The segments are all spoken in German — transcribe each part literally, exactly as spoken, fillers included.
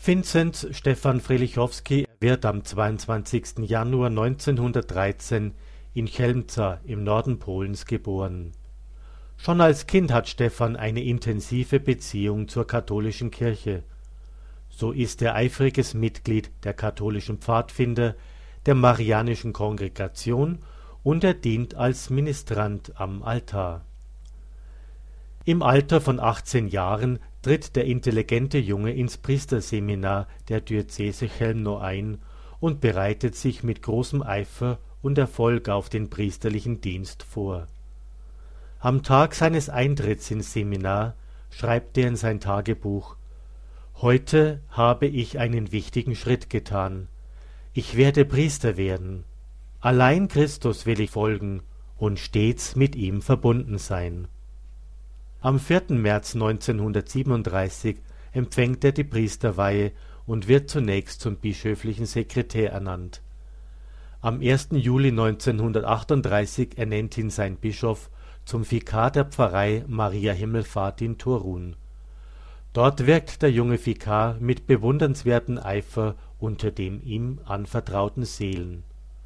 Vinzenz Stefan Frelichowski wird am zweiundzwanzigsten Januar neunzehnhundertdreizehn in Chełmca im Norden Polens geboren. Schon als Kind hat Stefan eine intensive Beziehung zur katholischen Kirche. So ist er eifriges Mitglied der katholischen Pfadfinder, der Marianischen Kongregation und er dient als Ministrant am Altar. Im Alter von achtzehn Jahren tritt der intelligente Junge ins Priesterseminar der Diözese Chełmno ein und bereitet sich mit großem Eifer und Erfolg auf den priesterlichen Dienst vor. Am Tag seines Eintritts ins Seminar schreibt er in sein Tagebuch: »Heute habe ich einen wichtigen Schritt getan. Ich werde Priester werden. Allein Christus will ich folgen und stets mit ihm verbunden sein.« Am vierten März neunzehnhundertsiebenunddreißig empfängt er die Priesterweihe und wird zunächst zum bischöflichen Sekretär ernannt. Am ersten Juli neunzehnhundertachtunddreißig ernennt ihn sein Bischof zum Vikar der Pfarrei Maria Himmelfahrt in Torun. Dort wirkt der junge Vikar mit bewundernswertem Eifer unter den ihm anvertrauten Seelen.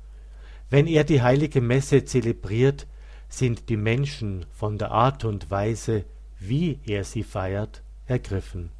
Wenn er die heilige Messe zelebriert, sind die Menschen von der Art und Weise, wie er sie feiert, ergriffen.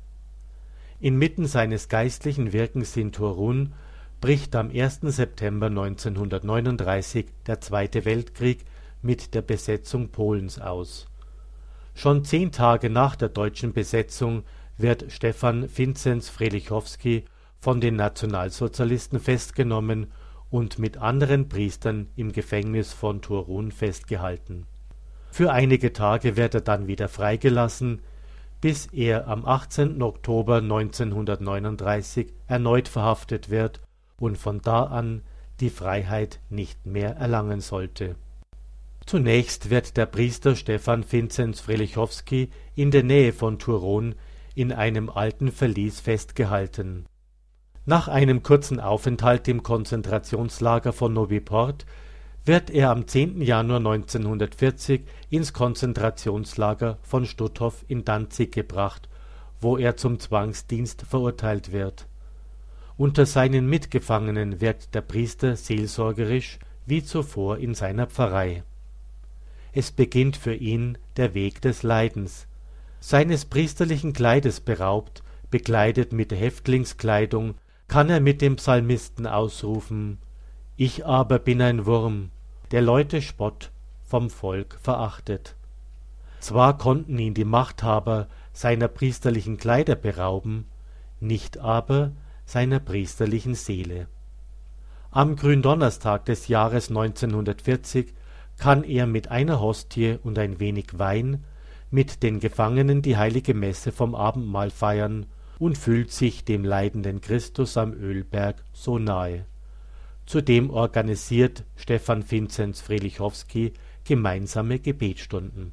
Inmitten seines geistlichen Wirkens in Torun bricht am ersten September neunzehnhundertneununddreißig der Zweite Weltkrieg mit der Besetzung Polens aus. Schon zehn Tage nach der deutschen Besetzung wird Stefan Vinzenz Frelichowski von den Nationalsozialisten festgenommen und mit anderen Priestern im Gefängnis von Torun festgehalten. Für einige Tage wird er dann wieder freigelassen, bis er am achtzehnten Oktober neunzehnhundertneununddreißig erneut verhaftet wird und von da an die Freiheit nicht mehr erlangen sollte. Zunächst wird der Priester Stefan Vinzenz Frelichowski in der Nähe von Turun in einem alten Verlies festgehalten. Nach einem kurzen Aufenthalt im Konzentrationslager von Nowy Port wird er am zehnten Januar neunzehnhundertvierzig ins Konzentrationslager von Stutthof in Danzig gebracht, wo er zum Zwangsdienst verurteilt wird. Unter seinen Mitgefangenen wirkt der Priester seelsorgerisch wie zuvor in seiner Pfarrei. Es beginnt für ihn der Weg des Leidens. Seines priesterlichen Kleides beraubt, bekleidet mit Häftlingskleidung, kann er mit dem Psalmisten ausrufen: »Ich aber bin ein Wurm, der Leute Spott, vom Volk verachtet.« Zwar konnten ihn die Machthaber seiner priesterlichen Kleider berauben, nicht aber seiner priesterlichen Seele. Am Gründonnerstag des Jahres neunzehnhundertvierzig kann er mit einer Hostie und ein wenig Wein mit den Gefangenen die heilige Messe vom Abendmahl feiern und fühlt sich dem leidenden Christus am Ölberg so nahe. Zudem organisiert Stefan Vinzenz Frelichowski gemeinsame Gebetsstunden.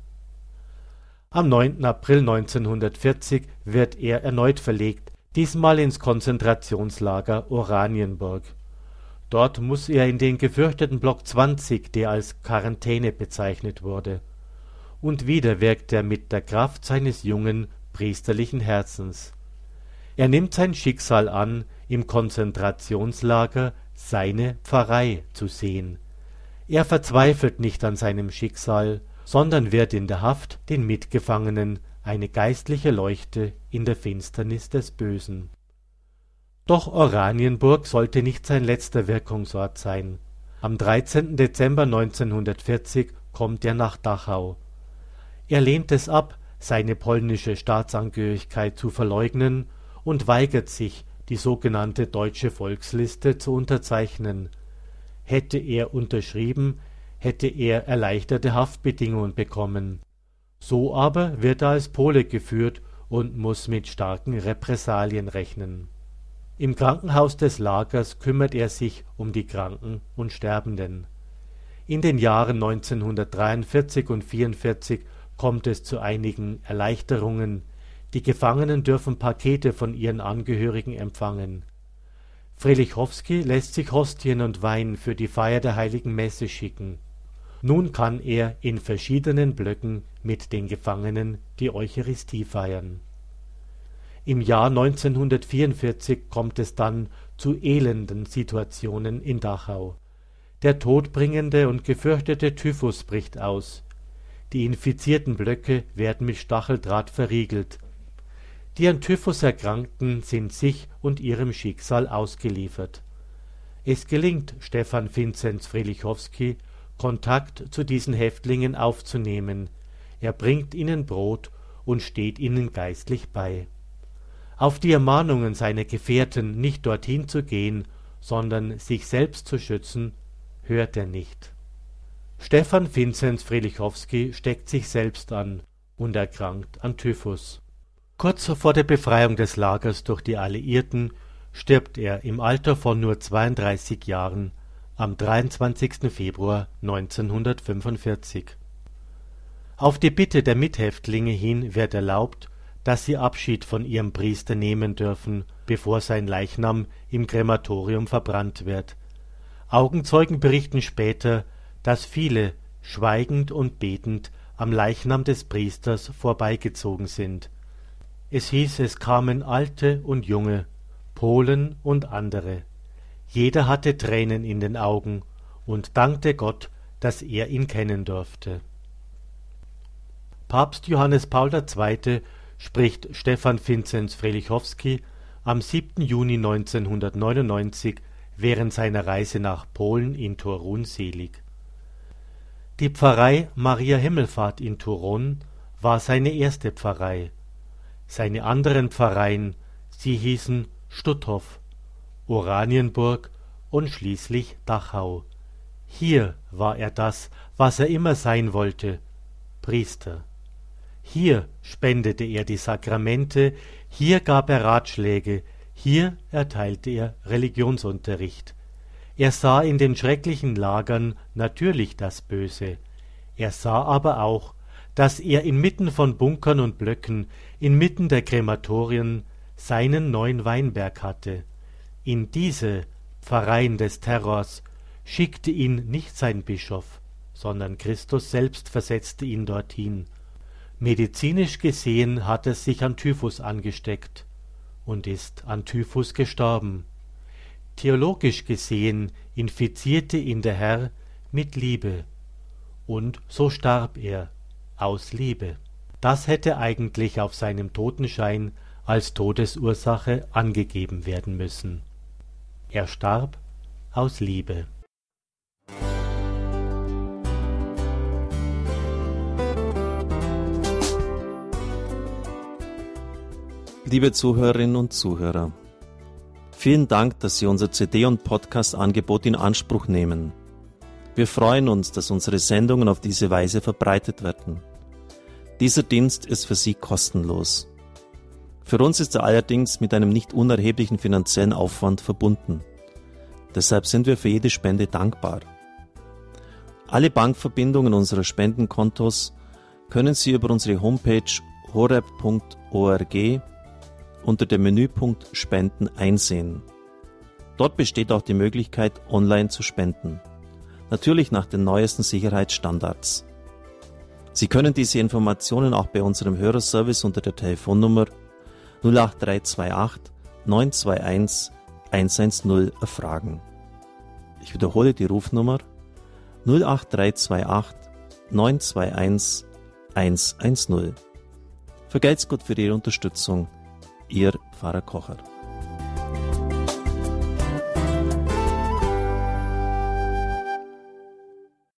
Am neunten April neunzehnhundertvierzig wird er erneut verlegt, diesmal ins Konzentrationslager Oranienburg. Dort muss er in den gefürchteten Block zwanzig, der als Quarantäne bezeichnet wurde. Und wieder wirkt er mit der Kraft seines jungen, priesterlichen Herzens. Er nimmt sein Schicksal an, im Konzentrationslager seine Pfarrei zu sehen. Er verzweifelt nicht an seinem Schicksal, sondern wird in der Haft den Mitgefangenen eine geistliche Leuchte in der Finsternis des Bösen. Doch Oranienburg sollte nicht sein letzter Wirkungsort sein. Am dreizehnten Dezember neunzehnhundertvierzig kommt er nach Dachau. Er lehnt es ab, seine polnische Staatsangehörigkeit zu verleugnen und weigert sich, die sogenannte Deutsche Volksliste zu unterzeichnen. Hätte er unterschrieben, hätte er erleichterte Haftbedingungen bekommen. So aber wird er als Pole geführt und muss mit starken Repressalien rechnen. Im Krankenhaus des Lagers kümmert er sich um die Kranken und Sterbenden. In den Jahren neunzehnhundertdreiundvierzig und vierundvierzig kommt es zu einigen Erleichterungen. Die Gefangenen dürfen Pakete von ihren Angehörigen empfangen. Frelichowski lässt sich Hostien und Wein für die Feier der heiligen Messe schicken. Nun kann er in verschiedenen Blöcken mit den Gefangenen die Eucharistie feiern. Im Jahr neunzehnhundertvierundvierzig kommt es dann zu elenden Situationen in Dachau. Der todbringende und gefürchtete Typhus bricht aus. Die infizierten Blöcke werden mit Stacheldraht verriegelt. Die an Typhus Erkrankten sind sich und ihrem Schicksal ausgeliefert. Es gelingt Stefan Vinzenz Frelichowski, Kontakt zu diesen Häftlingen aufzunehmen. Er bringt ihnen Brot und steht ihnen geistlich bei. Auf die Ermahnungen seiner Gefährten, nicht dorthin zu gehen, sondern sich selbst zu schützen, hört er nicht. Stefan Vinzenz Frelichowski steckt sich selbst an und erkrankt an Typhus. Kurz vor der Befreiung des Lagers durch die Alliierten stirbt er im Alter von nur zweiunddreißig Jahren am dreiundzwanzigsten Februar neunzehnhundertfünfundvierzig. Auf die Bitte der Mithäftlinge hin wird erlaubt, dass sie Abschied von ihrem Priester nehmen dürfen, bevor sein Leichnam im Krematorium verbrannt wird. Augenzeugen berichten später, dass viele schweigend und betend am Leichnam des Priesters vorbeigezogen sind. Es hieß, es kamen Alte und Junge, Polen und andere. Jeder hatte Tränen in den Augen und dankte Gott, dass er ihn kennen durfte. Papst Johannes Paul der Zweite spricht Stefan Vinzenz Frelichowski am siebten Juni neunzehnhundertneunundneunzig während seiner Reise nach Polen in Torun selig. Die Pfarrei Maria Himmelfahrt in Turun war seine erste Pfarrei. Seine anderen Pfarreien, sie hießen Stutthof, Oranienburg und schließlich Dachau. Hier war er das, was er immer sein wollte, Priester. Hier spendete er die Sakramente, hier gab er Ratschläge, hier erteilte er Religionsunterricht. Er sah in den schrecklichen Lagern natürlich das Böse. Er sah aber auch, dass er inmitten von Bunkern und Blöcken, inmitten der Krematorien, seinen neuen Weinberg hatte. In diese Pfarreien des Terrors schickte ihn nicht sein Bischof, sondern Christus selbst versetzte ihn dorthin. Medizinisch gesehen hat er sich an Typhus angesteckt und ist an Typhus gestorben. Theologisch gesehen infizierte ihn der Herr mit Liebe, und so starb er aus Liebe. Das hätte eigentlich auf seinem Totenschein als Todesursache angegeben werden müssen. Er starb aus Liebe. Liebe Zuhörerinnen und Zuhörer, vielen Dank, dass Sie unser C D- und Podcast-Angebot in Anspruch nehmen. Wir freuen uns, dass unsere Sendungen auf diese Weise verbreitet werden. Dieser Dienst ist für Sie kostenlos. Für uns ist er allerdings mit einem nicht unerheblichen finanziellen Aufwand verbunden. Deshalb sind wir für jede Spende dankbar. Alle Bankverbindungen unserer Spendenkontos können Sie über unsere Homepage horeb punkt org unter dem Menüpunkt Spenden einsehen. Dort besteht auch die Möglichkeit, online zu spenden. Natürlich nach den neuesten Sicherheitsstandards. Sie können diese Informationen auch bei unserem Hörerservice unter der Telefonnummer null acht drei zwei acht neun zwei eins eins eins null erfragen. Ich wiederhole die Rufnummer null acht drei zwei acht neun zwei eins eins eins null. Vergelt's Gott für Ihre Unterstützung. Ihr Pfarrer Kocher.